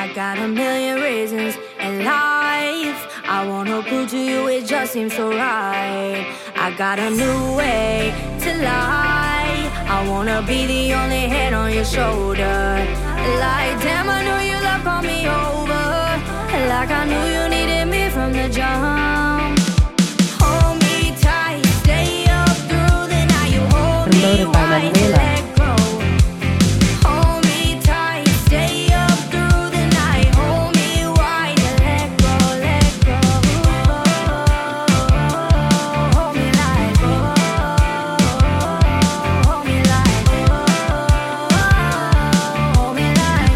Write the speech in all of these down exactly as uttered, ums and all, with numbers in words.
got a million reasons in life. I wanna prove to you it just seems so right. I got a new way to lie. I wanna be the only head on your shoulder. Like damn, I knew your love called me over. Like I knew you needed me from the jump. Hold me tight, stay up through the night. You hold me right, let go. Hold me tight, stay up through the night. Hold me wide, let go, let go. Hold me like, hold me like, hold me like,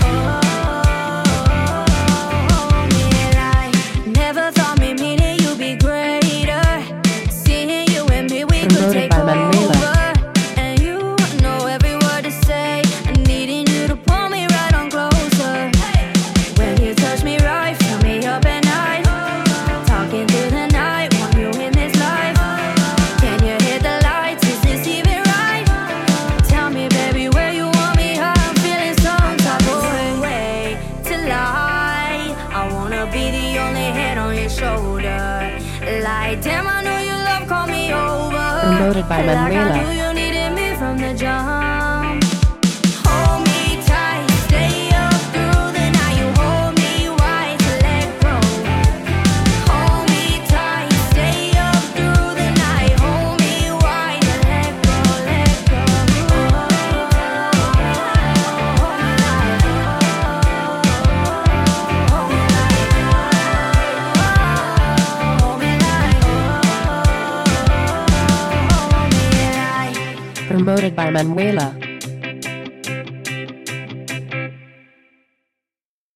hold me like. Never thought me meaning you'd be greater. Seeing you and me, we could take over. And you know every word to say. And needing you to pull me right on closer. When you touch me right, fill me up at night. Talking through the night, want you in this life. Can you hit the lights? Is this even right? Tell me, baby, where you want me. How I'm feeling some type of way to lie. I wanna be the only head on your shoulder. Like damn, I knew your love called me over. Promoted by Like I Manuela. knew you needed me from the jump. Hold me tight, stay up through the night. You hold me wide, let go. Hold me tight, stay up through the night. Hold me wide, let go, let go. Hold me like, hold me like, hold me like, hold me like. Promoted by Manuela.